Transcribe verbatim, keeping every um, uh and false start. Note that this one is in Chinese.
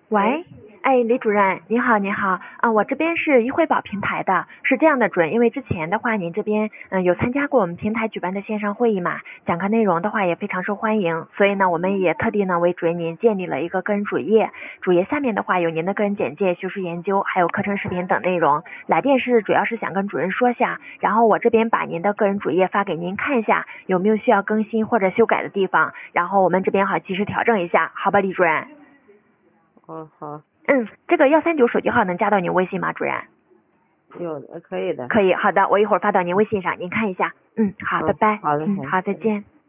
喂，哎，李主任，你好，你好，啊，我这边是一汇宝平台的，是这样的，主任，因为之前的话，您这边嗯有参加过我们平台举办的线上会议嘛，讲课内容的话也非常受欢迎，所以呢，我们也特地呢为主任您建立了一个个人主页，主页下面的话有您的个人简介、学术研究，还有课程视频等内容。来电是主要是想跟主任说下，然后我这边把您的个人主页发给您看一下，有没有需要更新或者修改的地方，然后我们这边好及时调整一下，好吧，李主任。 哦，好。 嗯，这个幺三九手机号能加到您微信吗，主任？ 有的，可以的。 可以，好的，我一会儿发到您微信上，您看一下。嗯，好，拜拜。 好的， 嗯，好，再见。